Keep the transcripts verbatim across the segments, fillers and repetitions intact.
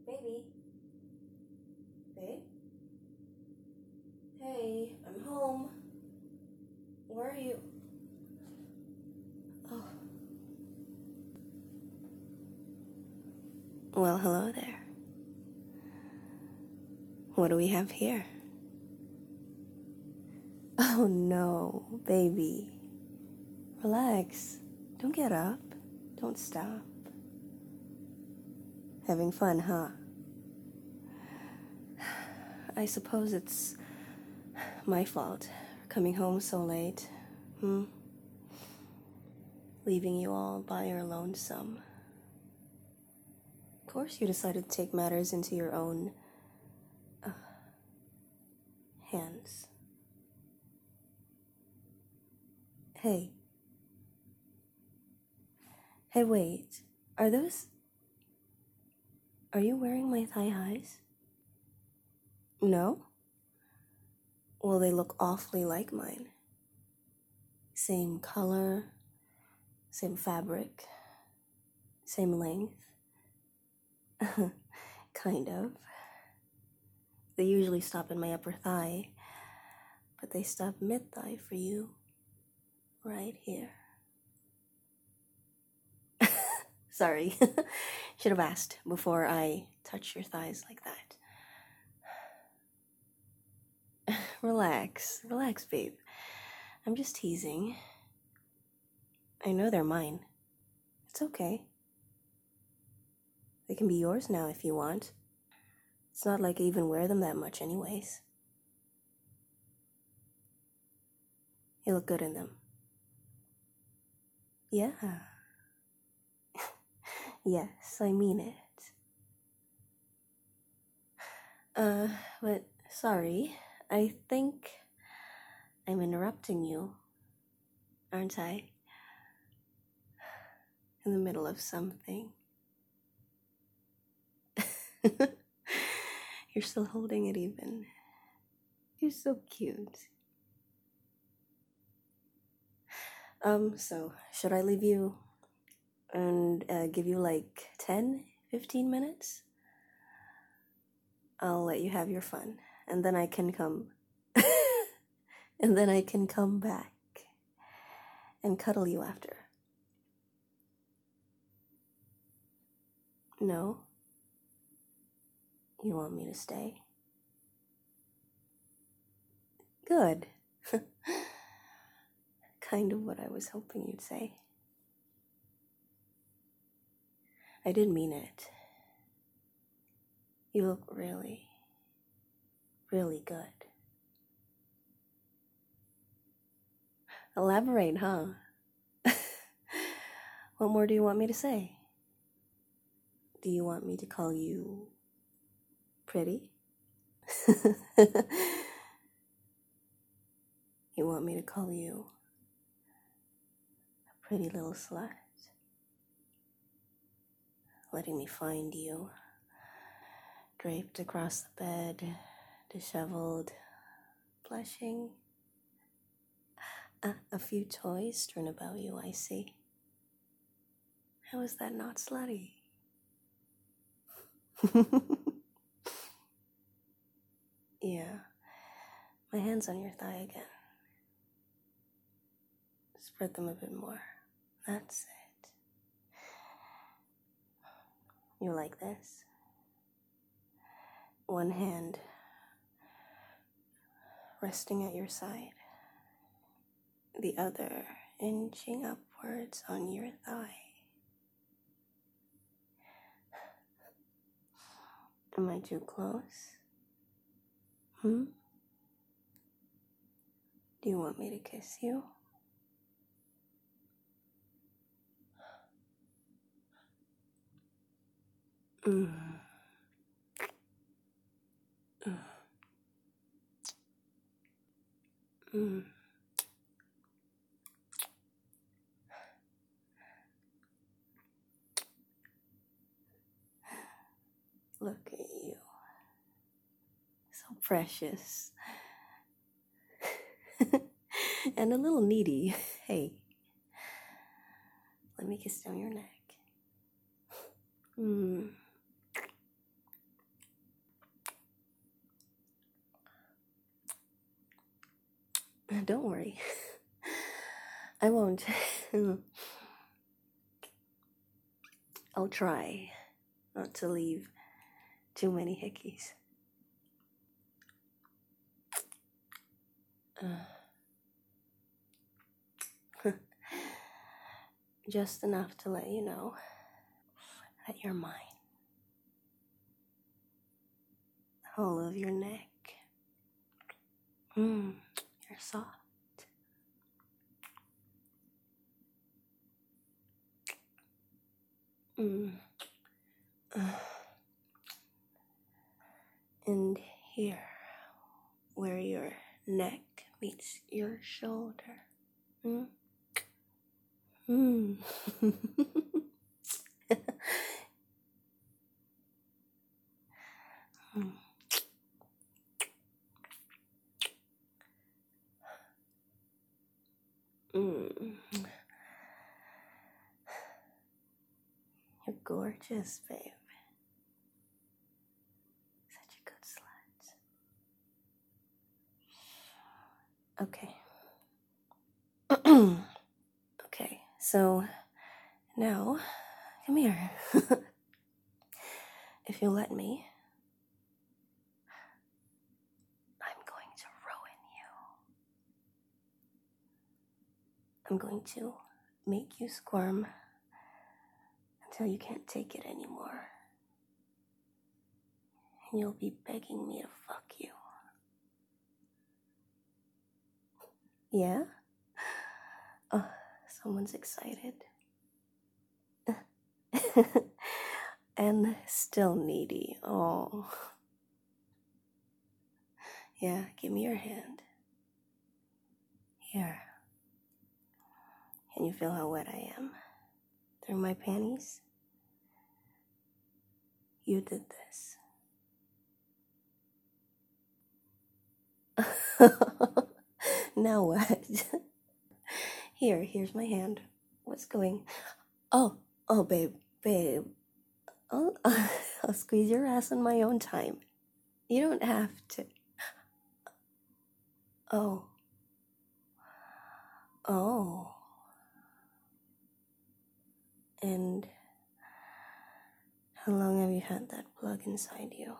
Baby? Babe? Hey, I'm home. Where are you? Oh. Well, hello there. What do we have here? Oh no, baby. Relax. Don't get up. Don't stop. Having fun, huh? I suppose it's my fault for coming home so late. Hmm? Leaving you all by your lonesome. Of course you decided to take matters into your own uh, hands. Hey. Hey, wait. Are those... Are you wearing my thigh highs? No? Well, they look awfully like mine. Same color, same fabric, same length. Kind of. They usually stop in my upper thigh, but they stop mid-thigh for you. Right here. Sorry. Should have asked before I touch your thighs like that. Relax. Relax, babe. I'm just teasing. I know they're mine. It's okay. They can be yours now if you want. It's not like I even wear them that much anyways. You look good in them. Yeah. Yes, I mean it. Uh, but sorry, I think I'm interrupting you, aren't I? In the middle of something. You're still holding it even. You're so cute. Um, so, should I leave you and uh, give you like ten, fifteen minutes? I'll let you have your fun, and then I can come. And then I can come back and cuddle you after. No? You want me to stay? Good. Kind of what I was hoping you'd say. I did mean it. You look really, really good. Elaborate, huh? What more do you want me to say? Do you want me to call you pretty? You want me to call you a pretty little slut? Letting me find you, draped across the bed, disheveled, blushing. Uh, a few toys strewn about you, I see. How is that not slutty? Yeah, my hand's on your thigh again. Spread them a bit more. That's it. You like this? One hand resting at your side, the other inching upwards on your thigh. Am I too close? Hmm? Do you want me to kiss you? Mm. Mm. Mm. Look at you. So precious. And a little needy. Hey, let me kiss down your neck. Mm. don't worry. I won't. I'll try not to leave too many hickeys. Uh, just enough to let you know that you're mine. The whole of your neck. Mmm, you're soft. Mm. Uh, and here, where your neck meets your shoulder. Mm. Mm. mm. Mm. You're gorgeous, babe. Such a good slut. Okay. Okay, so now, come here. If you'll let me, I'm going to ruin you. I'm going to make you squirm until you can't take it anymore. And you'll be begging me to fuck you. Yeah? Oh, someone's excited. And still needy. Oh. Yeah, give me your hand. Here. Can you feel how wet I am? Through my panties? You did this. Now what? Here, here's my hand. What's going? Oh, oh, babe, babe. I'll, I'll squeeze your ass on my own time. You don't have to. Oh. Oh. And how long have you had that plug inside you?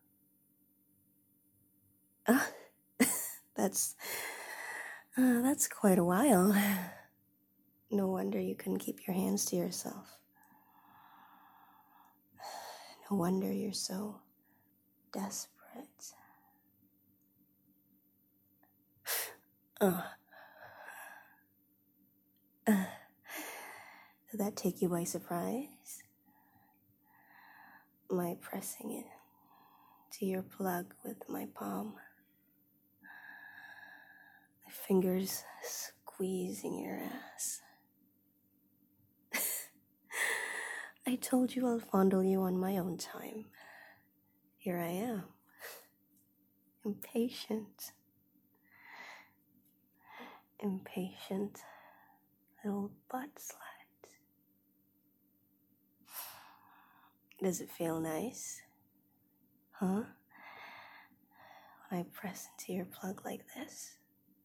Ah, that's, uh, that's quite a while. No wonder you couldn't keep your hands to yourself. No wonder you're so desperate. Oh. Uh, did that take you by surprise? My pressing it to your plug with my palm. My fingers squeezing your ass. I told you I'll fondle you on my own time. Here I am. Impatient. Impatient little butt slut. Does it feel nice? Huh? When I press into your plug like this?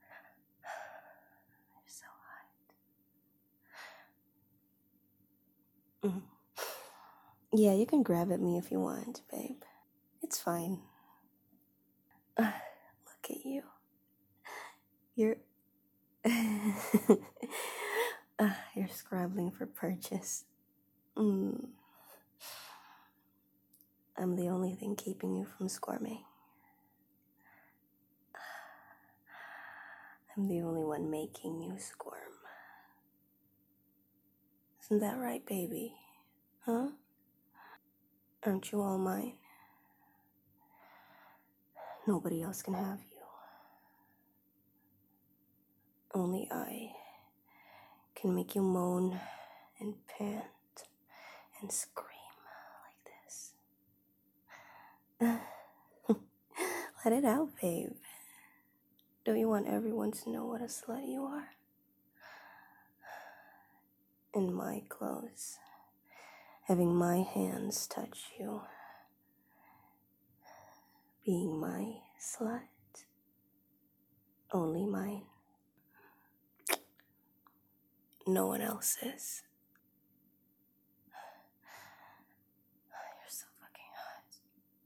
You're so hot. Mm. Yeah, you can grab at me if you want, babe. It's fine. Uh, look at you. You're... uh, you're scrabbling for purchase. Mm. I'm the only thing keeping you from squirming. I'm the only one making you squirm. Isn't that right, baby? Huh? Aren't you all mine? Nobody else can have you. Only I can make you moan and pant and scream like this. Let it out, babe. Don't you want everyone to know what a slut you are? In my clothes, having my hands touch you, being my slut, only mine. no one else is. You're so fucking hot.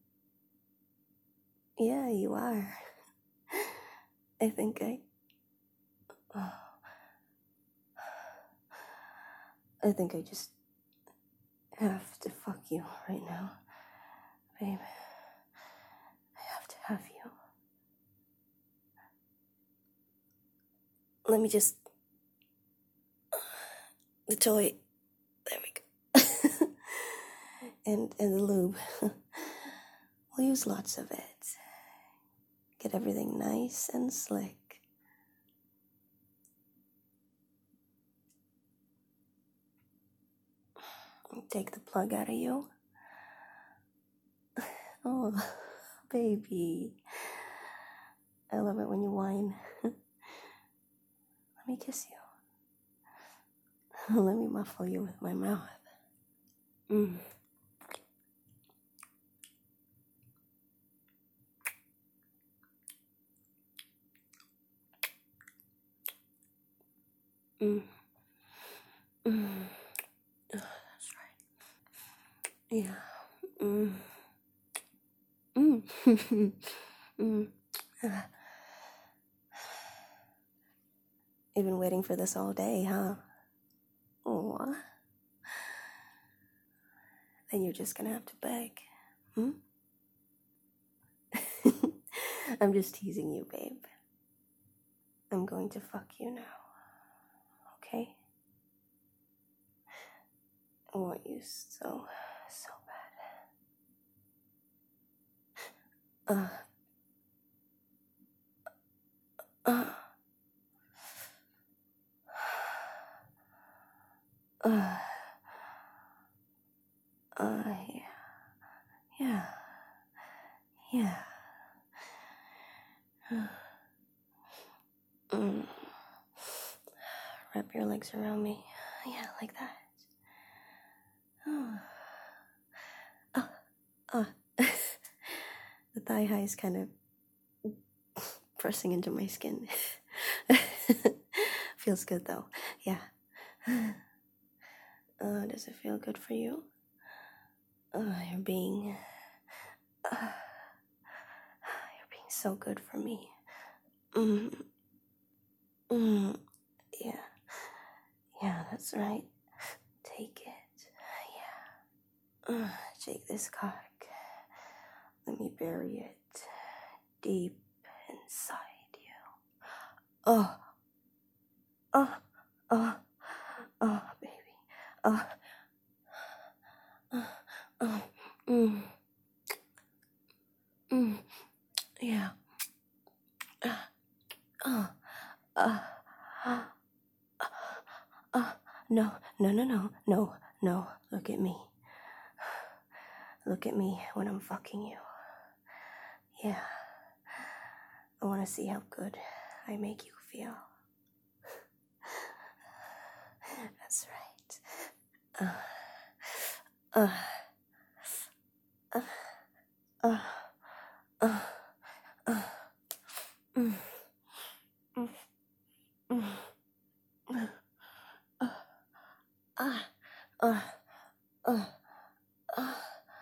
Yeah, you are. I think I... Oh, I think I just have to fuck you right now, babe. I have to have you. Let me just... The toy... There we go. and, and the lube. We'll use lots of it. Get everything nice and slick. Take the plug out of you. Oh, baby. I love it when you whine. Let me kiss you. Let me muffle you with my mouth. Mm. Mm. Mm. Oh, that's right. Yeah. Mm. Mm. mm. You've been waiting for this all day, huh? Oh. Then you're just gonna have to beg. Hmm? I'm just teasing you, babe. I'm going to fuck you now. Okay? I want you so, so bad. Uh. Uh. Uh. Uh, yeah. Yeah. Yeah. Mm. Wrap your legs around me. Yeah, like that. Oh. Oh. Oh. The thigh high is kind of pressing into my skin. Feels good though. Yeah. Uh, does it feel good for you? Uh, you're being... Uh, you're being so good for me. Mm. Mm. Yeah. Yeah, that's right. Take it. Yeah. Uh, take this cock. Let me bury it deep inside you. Oh. Oh. Oh. Oh, baby. Oh. Oh. Oh. Mm. Mm. Yeah. Uh. Oh. Uh. Uh. Uh. No. No, no, no. No. No. Look at me. Look at me when I'm fucking you. Yeah. I want to see how good I make you feel. That's right. Uh, uh, uh, uh, uh, uh, mm, mm, mm, uh, uh, uh, uh, uh, uh,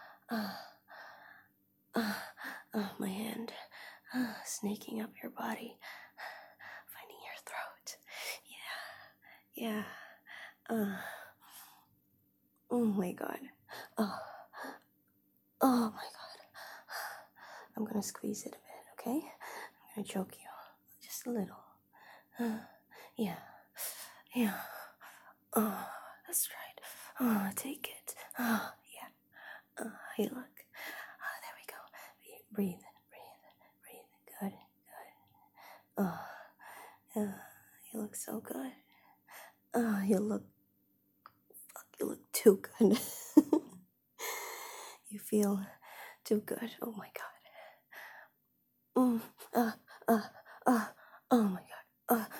uh, uh, my hand uh, snaking up your body, finding your throat. Yeah, yeah. Uh, oh my god. Oh, oh my god. I'm gonna squeeze it a bit, okay? I'm gonna choke you just a little. Uh, yeah, yeah. Oh, that's right. Oh, take it. Oh, yeah. Oh, hey, look. Oh, there we go. Breathe, breathe, breathe. Good, good. Oh, yeah. You look so good. Oh, you look. Fuck, you look too good. You feel too good. Oh my god. Mm. Uh, uh, uh. Oh my god. Uh.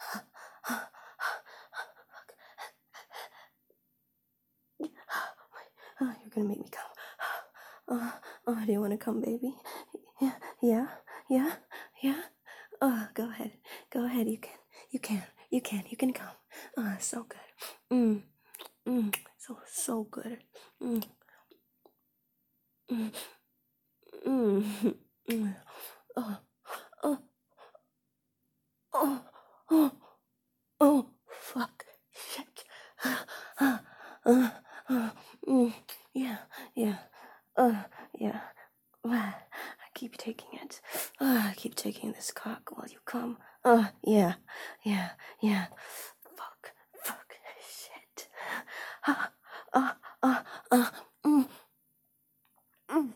Oh, you're gonna make me come. Oh, oh, do you want to come, baby? Yeah, yeah, yeah, yeah. Oh, go ahead, go ahead. You can, you can, you can, you can come. Uh, so good. Mm, mm, so, so good. Mm, mm, mm, mm. Oh, oh, oh, oh, oh, fuck, shit. Uh, uh, uh, mm, yeah, yeah, uh, yeah. I keep taking it. Uh, I keep taking this cock while you come. Uh, yeah, yeah, yeah. Fuck, fuck, shit. Uh, uh, uh, uh, mm, mm.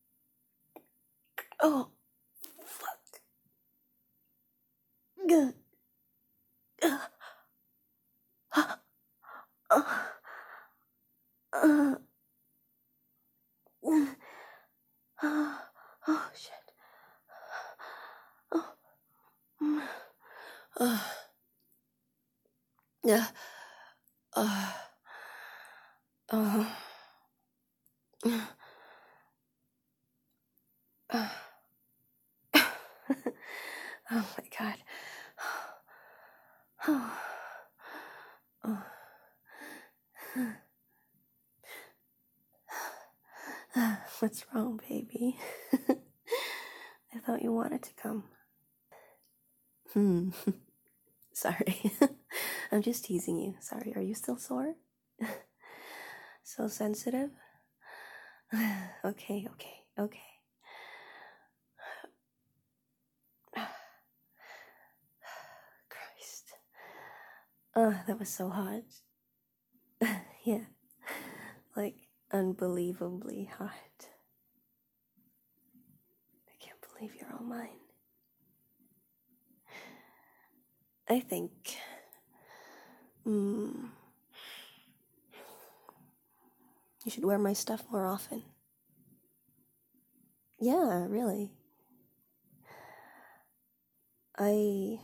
Oh, fuck. Good. Uh, uh, uh, uh, uh, oh, shit. Oh, mm, uh, yeah. Uh, uh, uh, uh. Oh my god. Oh. Oh. What's wrong, baby? I thought you wanted to come. Hmm. Sorry. I'm just teasing you. Sorry. Are you still sore? So sensitive? Okay, okay, okay. Christ. Oh, that was so hot. Yeah. Like, unbelievably hot. I can't believe you're all mine. I think... Hmm... You should wear my stuff more often. Yeah, really. I...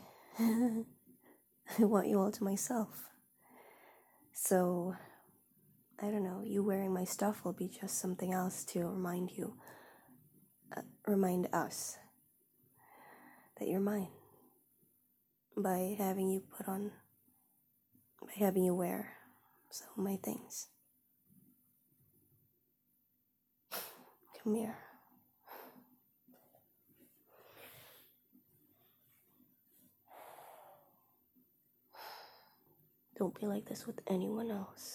I want you all to myself. So, I don't know, you wearing my stuff will be just something else to remind you, uh, remind us that you're mine. By having you put on, by having you wear some of my things. Come here. Don't be like this with anyone else.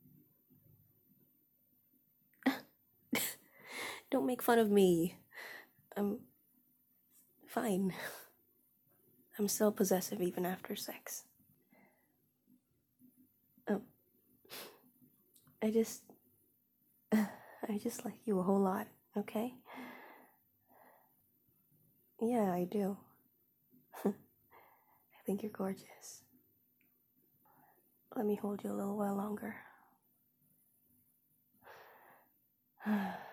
Don't make fun of me. I'm fine. I'm still possessive even after sex. Oh, I just, I just like you a whole lot, okay? Yeah, I do. I think you're gorgeous. Let me hold you a little while longer.